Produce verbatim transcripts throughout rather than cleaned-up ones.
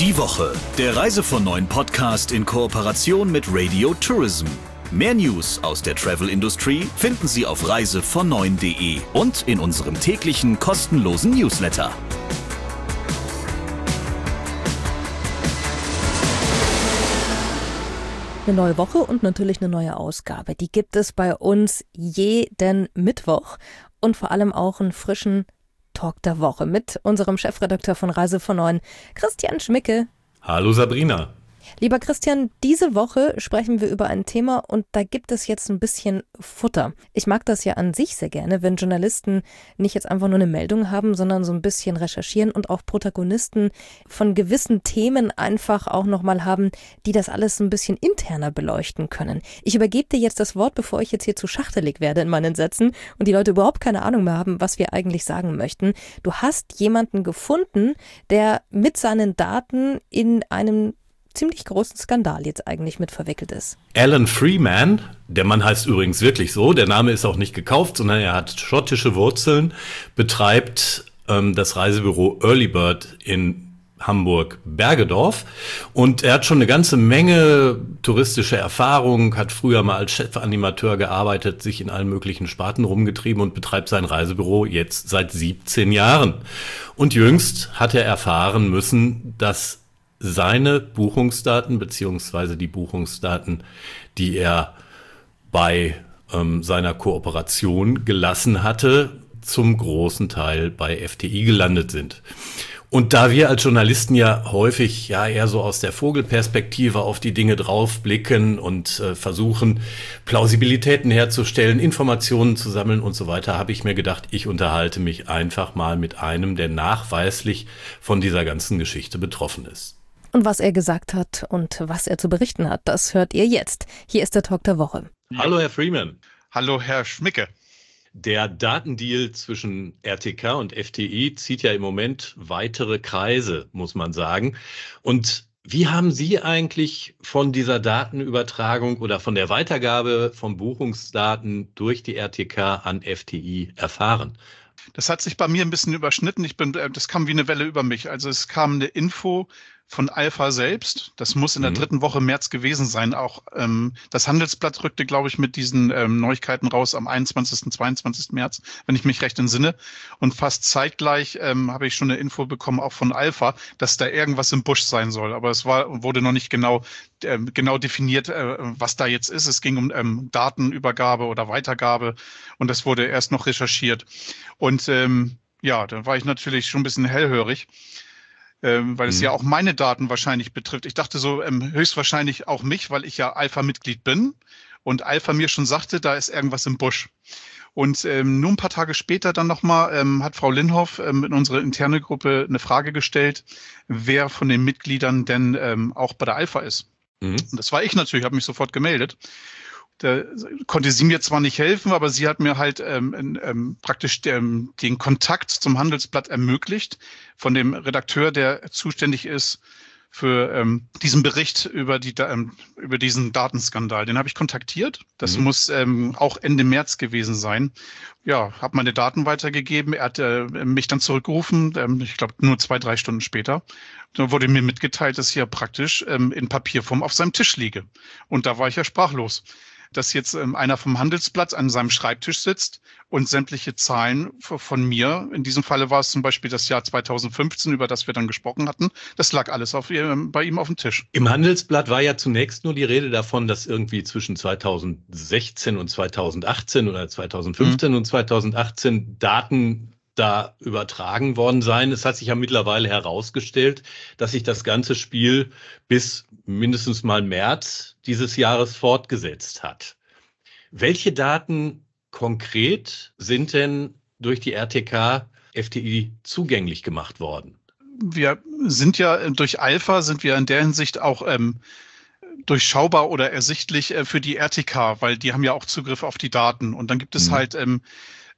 Die Woche, der Reise von neuen Podcast in Kooperation mit Radio Tourism. Mehr News aus der Travel-Industrie finden Sie auf reise von neun punkt de und in unserem täglichen kostenlosen Newsletter. Eine neue Woche und natürlich eine neue Ausgabe. Die gibt es bei uns jeden Mittwoch und vor allem auch einen frischen Talk der Woche mit unserem Chefredakteur von Reise von neun, Christian Schmicke. Hallo Sabrina. Lieber Christian, diese Woche sprechen wir über ein Thema und da gibt es jetzt ein bisschen Futter. Ich mag das ja an sich sehr gerne, wenn Journalisten nicht jetzt einfach nur eine Meldung haben, sondern so ein bisschen recherchieren und auch Protagonisten von gewissen Themen einfach auch nochmal haben, die das alles ein bisschen interner beleuchten können. Ich übergebe dir jetzt das Wort, bevor ich jetzt hier zu schachtelig werde in meinen Sätzen und die Leute überhaupt keine Ahnung mehr haben, was wir eigentlich sagen möchten. Du hast jemanden gefunden, der mit seinen Daten in einem ziemlich großen Skandal jetzt eigentlich mit verwickelt ist. Alan Freeman, der Mann heißt übrigens wirklich so, der Name ist auch nicht gekauft, sondern er hat schottische Wurzeln, betreibt ähm, das Reisebüro Early Bird in Hamburg-Bergedorf und er hat schon eine ganze Menge touristische Erfahrung, hat früher mal als Chefanimateur gearbeitet, sich in allen möglichen Sparten rumgetrieben und betreibt sein Reisebüro jetzt seit siebzehn Jahren. Und jüngst hat er erfahren müssen, dass seine Buchungsdaten beziehungsweise die Buchungsdaten, die er bei ähm, seiner Kooperation gelassen hatte, zum großen Teil bei F T I gelandet sind. Und da wir als Journalisten ja häufig ja eher so aus der Vogelperspektive auf die Dinge draufblicken und äh, versuchen, Plausibilitäten herzustellen, Informationen zu sammeln und so weiter, habe ich mir gedacht, ich unterhalte mich einfach mal mit einem, der nachweislich von dieser ganzen Geschichte betroffen ist. Und was er gesagt hat und was er zu berichten hat, das hört ihr jetzt. Hier ist der Talk der Woche. Hallo Herr Freeman. Hallo Herr Schmicke. Der Datendeal zwischen R T K und F T I zieht ja im Moment weitere Kreise, muss man sagen. Und wie haben Sie eigentlich von dieser Datenübertragung oder von der Weitergabe von Buchungsdaten durch die R T K an F T I erfahren? Das hat sich bei mir ein bisschen überschnitten. Ich bin, das kam wie eine Welle über mich. Also es kam eine Info von Alpha selbst. Das muss in der mhm. dritten Woche März gewesen sein. Auch ähm, das Handelsblatt rückte, glaube ich, mit diesen ähm, Neuigkeiten raus am einundzwanzigsten, zweiundzwanzigsten März, wenn ich mich recht entsinne. Und fast zeitgleich ähm, habe ich schon eine Info bekommen, auch von Alpha, dass da irgendwas im Busch sein soll. Aber es war wurde noch nicht genau äh, genau definiert, äh, was da jetzt ist. Es ging um ähm, Datenübergabe oder Weitergabe und das wurde erst noch recherchiert. Und ähm, ja, da war ich natürlich schon ein bisschen hellhörig. Ähm, weil es mhm. ja auch meine Daten wahrscheinlich betrifft. Ich dachte so ähm, höchstwahrscheinlich auch mich, weil ich ja Alpha-Mitglied bin und Alpha mir schon sagte, da ist irgendwas im Busch. Und ähm, nur ein paar Tage später dann nochmal ähm, hat Frau Linhoff ähm, in unsere interne Gruppe eine Frage gestellt, wer von den Mitgliedern denn ähm, auch bei der Alpha ist. Mhm. Und das war ich natürlich, habe mich sofort gemeldet. Da konnte sie mir zwar nicht helfen, aber sie hat mir halt ähm, ähm, praktisch ähm, den Kontakt zum Handelsblatt ermöglicht von dem Redakteur, der zuständig ist für ähm, diesen Bericht über die ähm, über diesen Datenskandal. Den habe ich kontaktiert. Das mhm. muss ähm, auch Ende März gewesen sein. Ja, habe meine Daten weitergegeben. Er hat äh, mich dann zurückgerufen. Ähm, ich glaube nur zwei, drei Stunden später. Da wurde mir mitgeteilt, dass ich ja praktisch ähm, in Papierform auf seinem Tisch liege. Und da war ich ja sprachlos. Dass jetzt ähm, einer vom Handelsblatt an seinem Schreibtisch sitzt und sämtliche Zahlen von mir, in diesem Falle war es zum Beispiel das Jahr zweitausendfünfzehn, über das wir dann gesprochen hatten, das lag alles auf, ähm, bei ihm auf dem Tisch. Im Handelsblatt war ja zunächst nur die Rede davon, dass irgendwie zwischen zweitausendsechzehn und zweitausendachtzehn oder zweitausendfünfzehn mhm. und zweitausendachtzehn Daten da übertragen worden sein. Es hat sich ja mittlerweile herausgestellt, dass sich das ganze Spiel bis mindestens mal März dieses Jahres fortgesetzt hat. Welche Daten konkret sind denn durch die R T K F T I zugänglich gemacht worden? Wir sind ja durch Alpha sind wir in der Hinsicht auch ähm, durchschaubar oder ersichtlich äh, für die R T K, weil die haben ja auch Zugriff auf die Daten. Und dann gibt es mhm. halt ähm,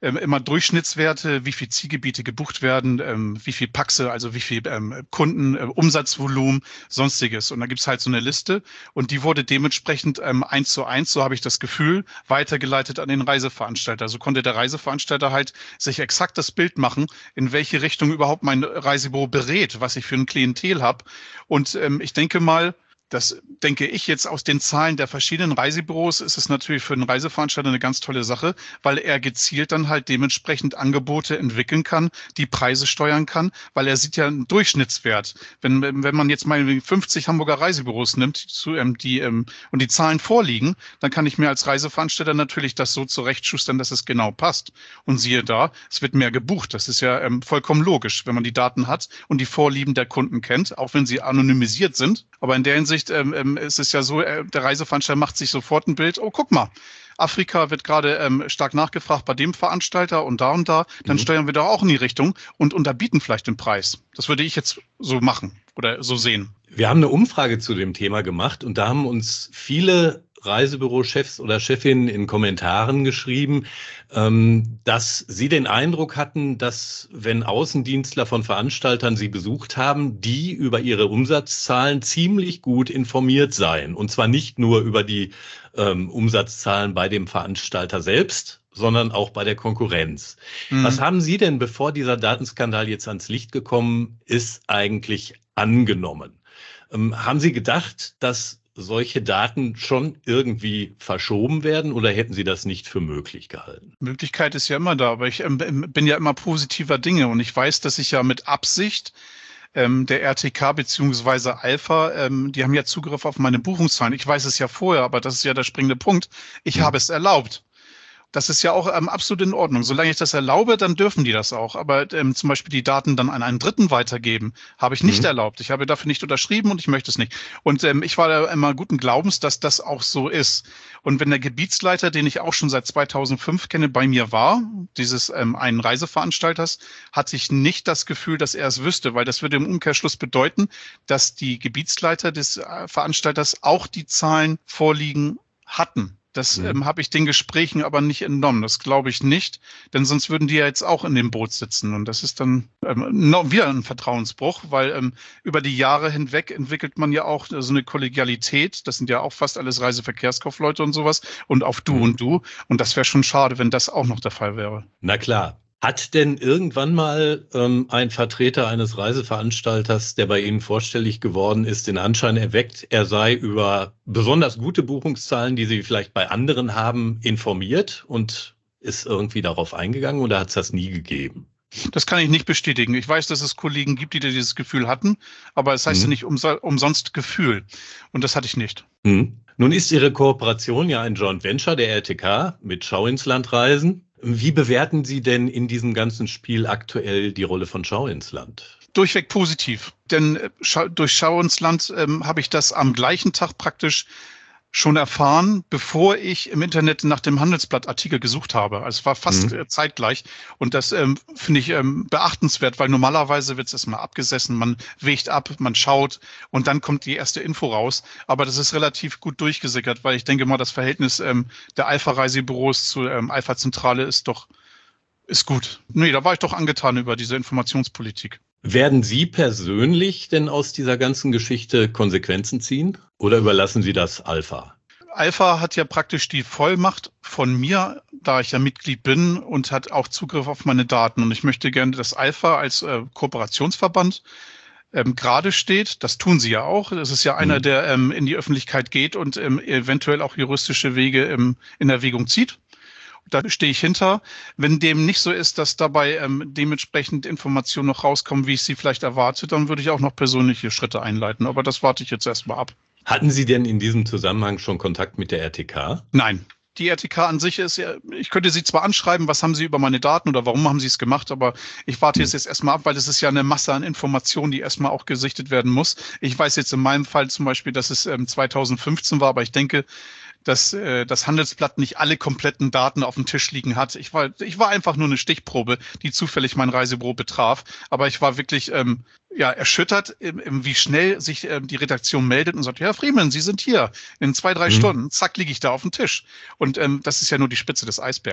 ähm, immer Durchschnittswerte, wie viel Zielgebiete gebucht werden, ähm, wie viel Paxe, also wie viel ähm, Kunden, äh, Umsatzvolumen, sonstiges. Und da gibt's halt so eine Liste und die wurde dementsprechend ähm, eins zu eins, so habe ich das Gefühl, weitergeleitet an den Reiseveranstalter. So konnte der Reiseveranstalter halt sich exakt das Bild machen, in welche Richtung überhaupt mein Reisebüro berät, was ich für ein Klientel habe. Und ähm, ich denke mal, das denke ich jetzt aus den Zahlen der verschiedenen Reisebüros, ist es natürlich für einen Reiseveranstalter eine ganz tolle Sache, weil er gezielt dann halt dementsprechend Angebote entwickeln kann, die Preise steuern kann, weil er sieht ja einen Durchschnittswert. Wenn, wenn man jetzt mal fünfzig Hamburger Reisebüros nimmt, zu, ähm, die, ähm, und die Zahlen vorliegen, dann kann ich mir als Reiseveranstalter natürlich das so zurechtschustern, dass es genau passt. Und siehe da, es wird mehr gebucht. Das ist ja ähm, vollkommen logisch, wenn man die Daten hat und die Vorlieben der Kunden kennt, auch wenn sie anonymisiert sind. Aber in der Hinsicht ähm, ähm, ist es ja so, äh, der Reiseveranstalter macht sich sofort ein Bild, oh, guck mal, Afrika wird gerade ähm, stark nachgefragt bei dem Veranstalter und da und da, dann mhm. steuern wir da auch in die Richtung und unterbieten vielleicht den Preis. Das würde ich jetzt so machen oder so sehen. Wir haben eine Umfrage zu dem Thema gemacht und da haben uns viele Reisebürochefs oder Chefinnen in Kommentaren geschrieben, ähm, dass sie den Eindruck hatten, dass wenn Außendienstler von Veranstaltern sie besucht haben, die über ihre Umsatzzahlen ziemlich gut informiert seien. Und zwar nicht nur über die ähm, Umsatzzahlen bei dem Veranstalter selbst, sondern auch bei der Konkurrenz. Mhm. Was haben Sie denn, bevor dieser Datenskandal jetzt ans Licht gekommen ist, eigentlich angenommen? Ähm, haben Sie gedacht, dass solche Daten schon irgendwie verschoben werden oder hätten Sie das nicht für möglich gehalten? Möglichkeit ist ja immer da, aber ich ähm, bin ja immer positiver Dinge und ich weiß, dass ich ja mit Absicht ähm, der R T K beziehungsweise Alpha, ähm, die haben ja Zugriff auf meine Buchungszahlen. Ich weiß es ja vorher, aber das ist ja der springende Punkt. Ich hm. habe es erlaubt. Das ist ja auch ähm, absolut in Ordnung. Solange ich das erlaube, dann dürfen die das auch. Aber ähm, zum Beispiel die Daten dann an einen Dritten weitergeben, habe ich nicht mhm. erlaubt. Ich habe dafür nicht unterschrieben und ich möchte es nicht. Und ähm, ich war da immer guten Glaubens, dass das auch so ist. Und wenn der Gebietsleiter, den ich auch schon seit zweitausendfünf kenne, bei mir war, dieses ähm, einen Reiseveranstalters, hatte ich nicht das Gefühl, dass er es wüsste, weil das würde im Umkehrschluss bedeuten, dass die Gebietsleiter des äh, Veranstalters auch die Zahlen vorliegen hatten. Das mhm. ähm, habe ich den Gesprächen aber nicht entnommen. Das glaube ich nicht, denn sonst würden die ja jetzt auch in dem Boot sitzen. Und das ist dann ähm, noch wieder ein Vertrauensbruch, weil ähm, über die Jahre hinweg entwickelt man ja auch so eine Kollegialität. Das sind ja auch fast alles Reiseverkehrskaufleute und sowas. Und auf Du mhm. und Du. Und das wäre schon schade, wenn das auch noch der Fall wäre. Na klar. Hat denn irgendwann mal ähm, ein Vertreter eines Reiseveranstalters, der bei Ihnen vorstellig geworden ist, den Anschein erweckt, er sei über besonders gute Buchungszahlen, die Sie vielleicht bei anderen haben, informiert und ist irgendwie darauf eingegangen oder hat es das nie gegeben? Das kann ich nicht bestätigen. Ich weiß, dass es Kollegen gibt, die dieses Gefühl hatten, aber es heißt ja mhm. nicht umso- umsonst Gefühl. Und das hatte ich nicht. Mhm. Nun ist Ihre Kooperation ja ein Joint Venture der R T K mit Schau ins Land Reisen. Wie bewerten Sie denn in diesem ganzen Spiel aktuell die Rolle von Schau ins Land? Durchweg positiv. Denn äh, Schau, durch Schau ins Land ähm, habe ich das am gleichen Tag praktisch schon erfahren, bevor ich im Internet nach dem Handelsblatt-Artikel gesucht habe. Also es war fast mhm. zeitgleich. Und das ähm, finde ich ähm, beachtenswert, weil normalerweise wird es erstmal abgesessen, man wägt ab, man schaut und dann kommt die erste Info raus. Aber das ist relativ gut durchgesickert, weil ich denke mal, das Verhältnis ähm, der Alpha-Reisebüros zur ähm, Alpha-Zentrale ist doch ist gut. Nee, da war ich doch angetan über diese Informationspolitik. Werden Sie persönlich denn aus dieser ganzen Geschichte Konsequenzen ziehen oder überlassen Sie das Alpha? Alpha hat ja praktisch die Vollmacht von mir, da ich ja Mitglied bin und hat auch Zugriff auf meine Daten. Und ich möchte gerne, dass Alpha als äh, Kooperationsverband ähm, gerade steht. Das tun sie ja auch. Das ist ja einer, mhm. der ähm, in die Öffentlichkeit geht und ähm, eventuell auch juristische Wege ähm, in Erwägung zieht. Da stehe ich hinter. Wenn dem nicht so ist, dass dabei ähm, dementsprechend Informationen noch rauskommen, wie ich sie vielleicht erwarte, dann würde ich auch noch persönliche Schritte einleiten. Aber das warte ich jetzt erstmal ab. Hatten Sie denn in diesem Zusammenhang schon Kontakt mit der R T K? Nein. Die R T K an sich ist ja, ich könnte Sie zwar anschreiben, was haben Sie über meine Daten oder warum haben Sie es gemacht, aber ich warte jetzt, jetzt erstmal ab, weil das ist ja eine Masse an Informationen, die erstmal auch gesichtet werden muss. Ich weiß jetzt in meinem Fall zum Beispiel, dass es ähm, zweitausendfünfzehn war, aber ich denke, dass äh, das Handelsblatt nicht alle kompletten Daten auf dem Tisch liegen hat. Ich war, ich war einfach nur eine Stichprobe, die zufällig mein Reisebüro betraf. Aber ich war wirklich ähm, ja erschüttert, im, im, wie schnell sich ähm, die Redaktion meldet und sagt, Herr Freeman, Sie sind hier. In zwei, drei mhm. Stunden, zack, liege ich da auf dem Tisch. Und ähm, das ist ja nur die Spitze des Eisbergs.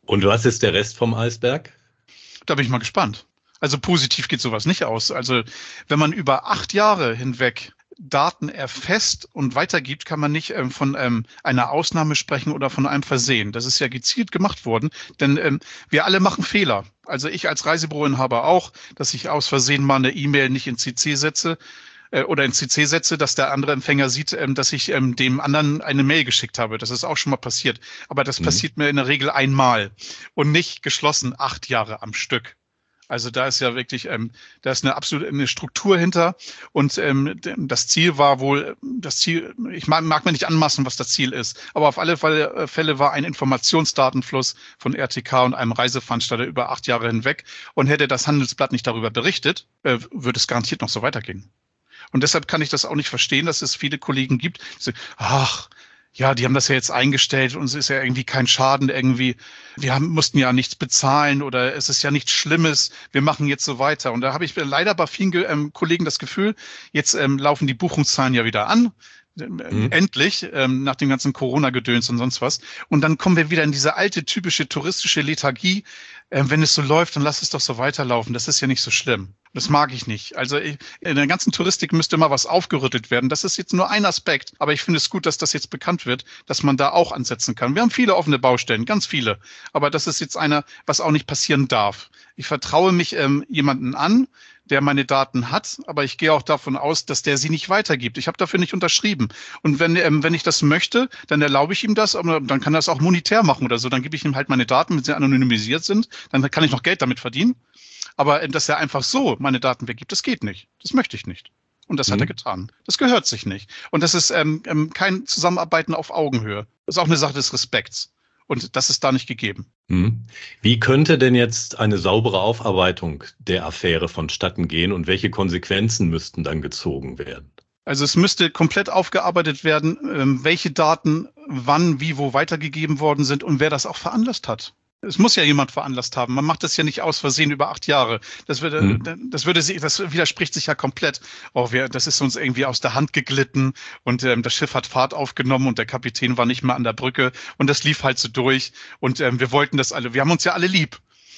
Und was ist der Rest vom Eisberg? Da bin ich mal gespannt. Also positiv geht sowas nicht aus. Also wenn man über acht Jahre hinweg Daten erfasst und weitergibt, kann man nicht ähm, von ähm, einer Ausnahme sprechen oder von einem Versehen. Das ist ja gezielt gemacht worden, denn ähm, wir alle machen Fehler. Also ich als Reisebüroinhaber auch, dass ich aus Versehen mal eine E-Mail nicht in C C setze äh, oder in C C setze, dass der andere Empfänger sieht, ähm, dass ich ähm, dem anderen eine Mail geschickt habe. Das ist auch schon mal passiert. Aber das mhm. passiert mir in der Regel einmal und nicht geschlossen acht Jahre am Stück. Also da ist ja wirklich, ähm, da ist eine absolute eine Struktur hinter und ähm, das Ziel war wohl, das Ziel, ich mag, mag mir nicht anmaßen, was das Ziel ist, aber auf alle Fälle, Fälle war ein Informationsdatenfluss von R T K und einem Reiseveranstalter über acht Jahre hinweg und hätte das Handelsblatt nicht darüber berichtet, äh, würde es garantiert noch so weitergehen. Und deshalb kann ich das auch nicht verstehen, dass es viele Kollegen gibt, die sagen, ach, ja, die haben das ja jetzt eingestellt und es ist ja irgendwie kein Schaden irgendwie. Wir haben, mussten ja nichts bezahlen oder es ist ja nichts Schlimmes. Wir machen jetzt so weiter. Und da habe ich leider bei vielen ähm, Kollegen das Gefühl, jetzt ähm, laufen die Buchungszahlen ja wieder an. Mhm. Endlich, ähm, nach dem ganzen Corona-Gedöns und sonst was. Und dann kommen wir wieder in diese alte, typische touristische Lethargie. Ähm, wenn es so läuft, dann lass es doch so weiterlaufen. Das ist ja nicht so schlimm. Das mag ich nicht. Also ich, in der ganzen Touristik müsste mal was aufgerüttelt werden. Das ist jetzt nur ein Aspekt. Aber ich finde es gut, dass das jetzt bekannt wird, dass man da auch ansetzen kann. Wir haben viele offene Baustellen, ganz viele. Aber das ist jetzt einer, was auch nicht passieren darf. Ich vertraue mich ähm, jemanden an, der meine Daten hat, aber ich gehe auch davon aus, dass der sie nicht weitergibt. Ich habe dafür nicht unterschrieben. Und wenn ähm, wenn ich das möchte, dann erlaube ich ihm das, aber dann kann er das auch monetär machen oder so. Dann gebe ich ihm halt meine Daten, wenn sie anonymisiert sind. Dann kann ich noch Geld damit verdienen. Aber ähm, dass er einfach so meine Daten weggibt, das geht nicht. Das möchte ich nicht. Und das mhm. hat er getan. Das gehört sich nicht. Und das ist ähm, ähm, kein Zusammenarbeiten auf Augenhöhe. Das ist auch eine Sache des Respekts. Und das ist da nicht gegeben. Wie könnte denn jetzt eine saubere Aufarbeitung der Affäre vonstatten gehen und welche Konsequenzen müssten dann gezogen werden? Also es müsste komplett aufgearbeitet werden, welche Daten wann, wie, wo weitergegeben worden sind und wer das auch veranlasst hat. Es muss ja jemand veranlasst haben. Man macht das ja nicht aus Versehen über acht Jahre. Das würde, mhm. das würde, das widerspricht sich ja komplett. Oh, wir, das ist uns irgendwie aus der Hand geglitten und ähm, das Schiff hat Fahrt aufgenommen und der Kapitän war nicht mehr an der Brücke und das lief halt so durch und ähm, wir wollten das alle. Wir haben uns ja alle lieb.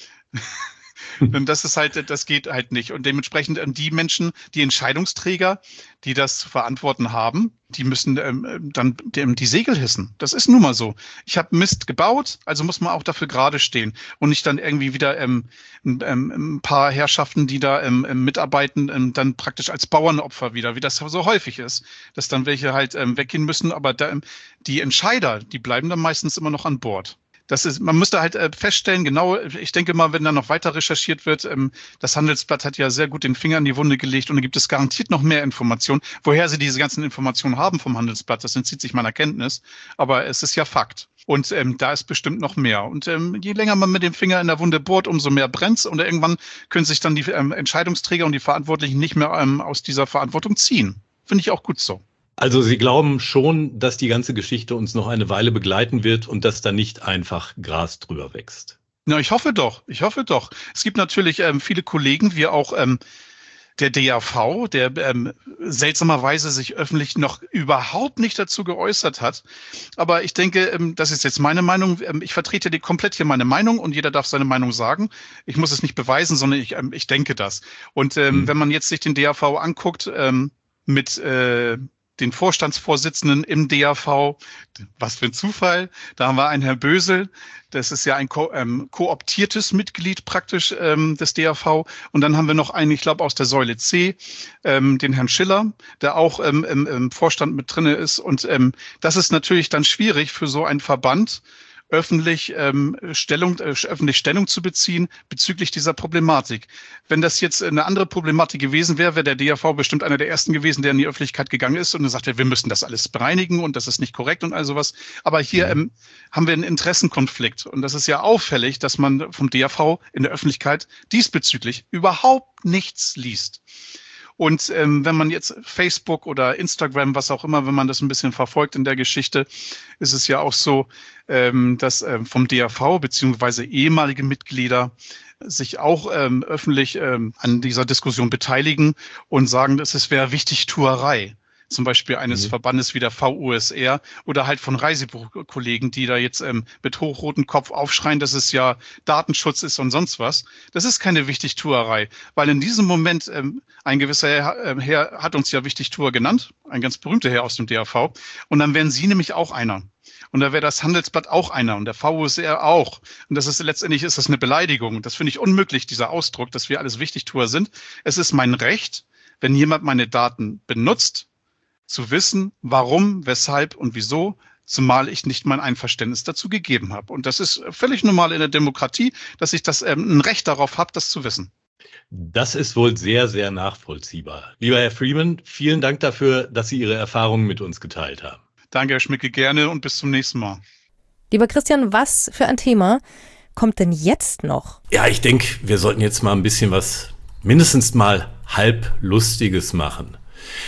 Und das ist halt, das geht halt nicht. Und dementsprechend die Menschen, die Entscheidungsträger, die das zu verantworten haben, die müssen ähm, dann die, die Segel hissen. Das ist nun mal so. Ich habe Mist gebaut, also muss man auch dafür gerade stehen und nicht dann irgendwie wieder ähm, ähm, ein paar Herrschaften, die da ähm, mitarbeiten, ähm, dann praktisch als Bauernopfer wieder, wie das so häufig ist, dass dann welche halt ähm, weggehen müssen, aber da, ähm, die Entscheider, die bleiben dann meistens immer noch an Bord. Das ist, man müsste halt äh, feststellen, genau, ich denke mal, wenn da noch weiter recherchiert wird, ähm, das Handelsblatt hat ja sehr gut den Finger in die Wunde gelegt und da gibt es garantiert noch mehr Informationen. Woher sie diese ganzen Informationen haben vom Handelsblatt, das entzieht sich meiner Kenntnis, aber es ist ja Fakt. Und ähm, da ist bestimmt noch mehr. Und ähm, je länger man mit dem Finger in der Wunde bohrt, umso mehr brennt's und irgendwann können sich dann die ähm, Entscheidungsträger und die Verantwortlichen nicht mehr ähm, aus dieser Verantwortung ziehen. Finde ich auch gut so. Also Sie glauben schon, dass die ganze Geschichte uns noch eine Weile begleiten wird und dass da nicht einfach Gras drüber wächst? Na, ich hoffe doch. Ich hoffe doch. Es gibt natürlich ähm, viele Kollegen, wie auch ähm, der D A V, der ähm, seltsamerweise sich öffentlich noch überhaupt nicht dazu geäußert hat. Aber ich denke, ähm, das ist jetzt meine Meinung. Ähm, ich vertrete die komplett hier meine Meinung und jeder darf seine Meinung sagen. Ich muss es nicht beweisen, sondern ich, ähm, ich denke das. Und ähm, mhm. wenn man jetzt sich den D A V anguckt, ähm, mit äh, den Vorstandsvorsitzenden im D A V. Was für ein Zufall. Da haben wir einen Herr Bösel. Das ist ja ein ko- ähm, kooptiertes Mitglied praktisch ähm, des D A V. Und dann haben wir noch einen, ich glaube, aus der Säule C, ähm, den Herrn Schiller, der auch ähm, im, im Vorstand mit drinne ist. Und ähm, das ist natürlich dann schwierig für so einen Verband, öffentlich ähm, Stellung, äh, öffentlich Stellung zu beziehen bezüglich dieser Problematik. Wenn das jetzt eine andere Problematik gewesen wäre, wäre der D A V bestimmt einer der ersten gewesen, der in die Öffentlichkeit gegangen ist und dann sagt, ja, wir müssen das alles bereinigen und das ist nicht korrekt und all sowas. Aber hier ähm, haben wir einen Interessenkonflikt und das ist ja auffällig, dass man vom D A V in der Öffentlichkeit diesbezüglich überhaupt nichts liest. Und ähm, wenn man jetzt Facebook oder Instagram, was auch immer, wenn man das ein bisschen verfolgt in der Geschichte, ist es ja auch so, ähm, dass ähm, vom D A V beziehungsweise ehemalige Mitglieder sich auch ähm, öffentlich ähm, an dieser Diskussion beteiligen und sagen, dass es wäre Wichtigtuerei. zum Beispiel eines mhm. Verbandes wie der V U S R oder halt von Reisebuchkollegen, die da jetzt ähm, mit hochrotem Kopf aufschreien, dass es ja Datenschutz ist und sonst was. Das ist keine Wichtigtuerei, weil in diesem Moment ähm, ein gewisser Herr, äh, Herr hat uns ja Wichtigtuer genannt, ein ganz berühmter Herr aus dem D A V, und dann wären Sie nämlich auch einer. Und da wäre das Handelsblatt auch einer und der V U S R auch. Und das ist letztendlich ist das eine Beleidigung. Das finde ich unmöglich, dieser Ausdruck, dass wir alles Wichtigtuer sind. Es ist mein Recht, wenn jemand meine Daten benutzt, zu wissen, warum, weshalb und wieso, zumal ich nicht mein Einverständnis dazu gegeben habe. Und das ist völlig normal in der Demokratie, dass ich das ähm, ein Recht darauf habe, das zu wissen. Das ist wohl sehr, sehr nachvollziehbar. Lieber Herr Freeman, vielen Dank dafür, dass Sie Ihre Erfahrungen mit uns geteilt haben. Danke, Herr Schmicke, gerne und bis zum nächsten Mal. Lieber Christian, was für ein Thema kommt denn jetzt noch? Ja, ich denke, wir sollten jetzt mal ein bisschen was, mindestens mal halb Lustiges machen.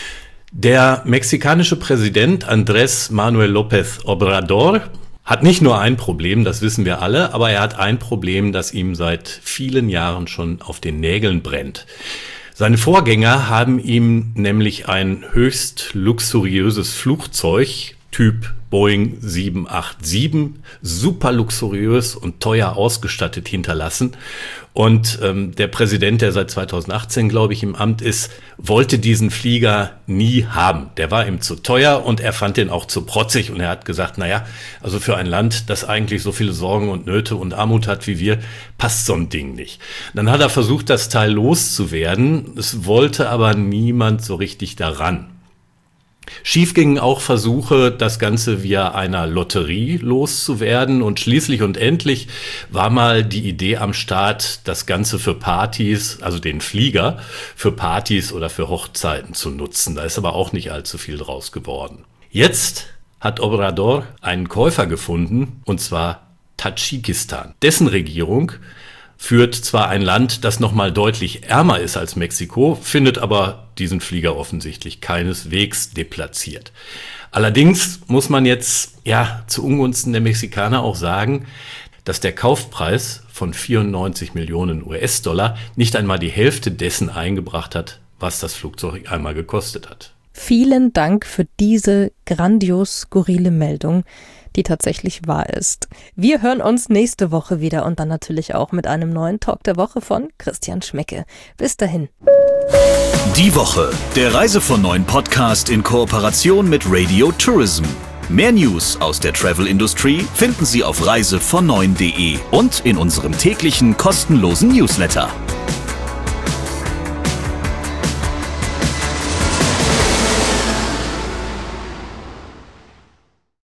Der mexikanische Präsident Andrés Manuel López Obrador hat nicht nur ein Problem, das wissen wir alle, aber er hat ein Problem, das ihm seit vielen Jahren schon auf den Nägeln brennt. Seine Vorgänger haben ihm nämlich ein höchst luxuriöses Flugzeug, Typ Boeing sieben acht sieben, super luxuriös und teuer ausgestattet hinterlassen. Und ähm, der Präsident, der seit zweitausendachtzehn, glaube ich, im Amt ist, wollte diesen Flieger nie haben. Der war ihm zu teuer und er fand den auch zu protzig. Und er hat gesagt, naja, also für ein Land, das eigentlich so viele Sorgen und Nöte und Armut hat wie wir, passt so ein Ding nicht. Dann hat er versucht, das Teil loszuwerden. Es wollte aber niemand so richtig daran. Schief gingen auch Versuche, das Ganze via einer Lotterie loszuwerden, und schließlich und endlich war mal die Idee am Start, das Ganze für Partys, also den Flieger, für Partys oder für Hochzeiten zu nutzen. Da ist aber auch nicht allzu viel draus geworden. Jetzt hat Obrador einen Käufer gefunden, und zwar Tadschikistan. Dessen Regierung führt zwar ein Land, das nochmal deutlich ärmer ist als Mexiko, findet aber diesen Flieger offensichtlich keineswegs deplatziert. Allerdings muss man jetzt, ja, zu Ungunsten der Mexikaner auch sagen, dass der Kaufpreis von vierundneunzig Millionen U S-Dollar nicht einmal die Hälfte dessen eingebracht hat, was das Flugzeug einmal gekostet hat. Vielen Dank für diese grandios skurrile Meldung, die tatsächlich wahr ist. Wir hören uns nächste Woche wieder und dann natürlich auch mit einem neuen Talk der Woche von Christian Schmecke. Bis dahin. Die Woche, der Reise von neun Podcast in Kooperation mit Radio Tourism. Mehr News aus der Travel Industry finden Sie auf reise von neun punkt de und in unserem täglichen kostenlosen Newsletter.